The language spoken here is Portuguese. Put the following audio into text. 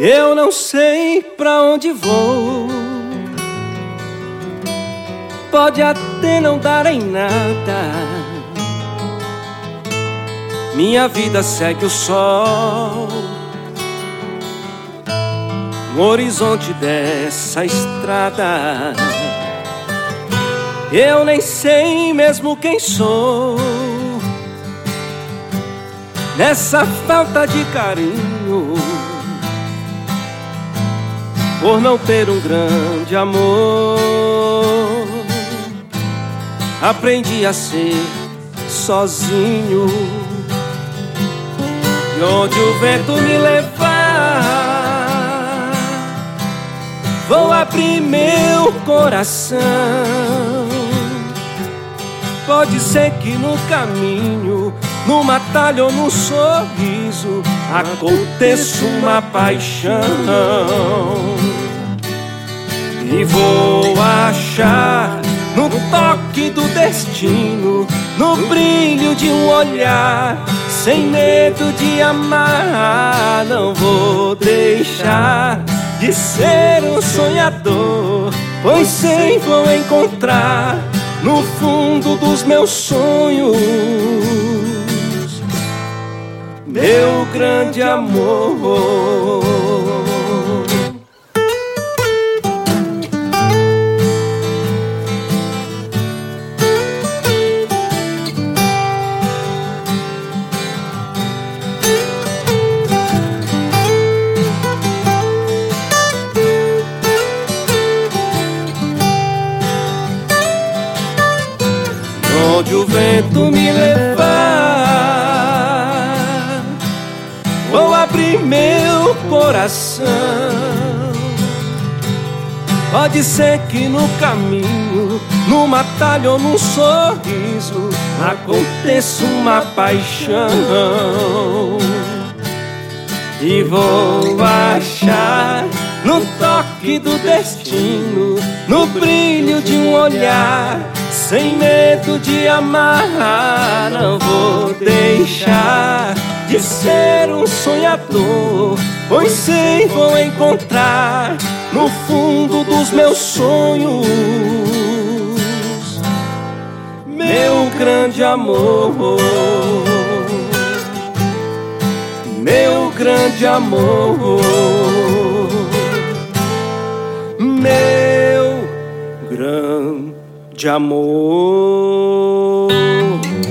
Eu não sei pra onde vou, pode até não dar em nada. Minha vida segue o sol no horizonte dessa estrada. Eu nem sei mesmo quem sou, nessa falta de carinho, por não ter um grande amor. Aprendi a ser sozinho, e onde o vento me levar, vou abrir meu coração. Pode ser que no caminho, numa talha ou num sorriso, aconteça uma paixão, e vou achar no toque do destino, no brilho de um olhar, sem medo de amar. Não vou deixar de ser um sonhador, pois sei vou encontrar no fundo dos meus sonhos meu grande amor. Onde o vento me levar, vou abrir meu coração. Pode ser que no caminho, numa talha ou num sorriso, aconteça uma paixão, e vou achar no toque do destino, no brilho de um olhar, sem medo de amar. Não vou deixar de ser um sonhador, pois sei vou encontrar no fundo dos meus sonhos meu grande amor, meu grande amor, meu grande de amor.